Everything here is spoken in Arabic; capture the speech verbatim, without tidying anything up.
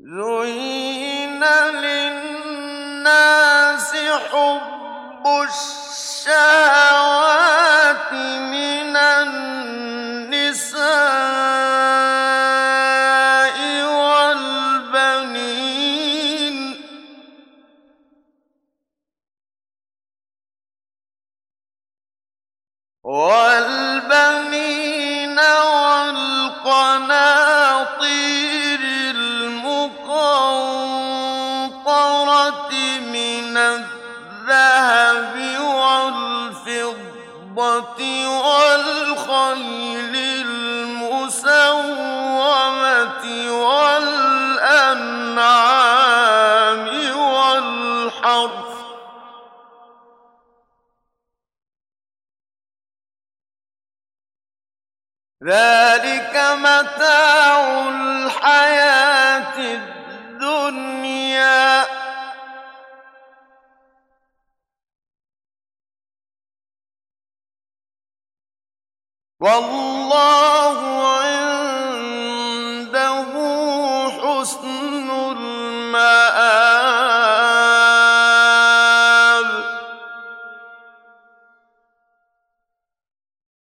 زُيِّنَ لِلنَّاسِ حُبُّ الشَّهَوَاتِ مِنَ النِّسَاءِ وَالْبَنِينَ وَالْبَنِينَ وَالْقَنَاطِيرِ الْمُقَنطَرَةِ مِنَ الذَّهَبِ وَالْفِضَّةِ وَالْخَيْلِ الْمُسَوَّمَةِ وَالْأَنْعَامِ وَالْحَرْثِ ۗ ذَلِكَ مَتَاعُ الْحَيَاةِ الدُّنْيَا ۖ وَاللَّهُ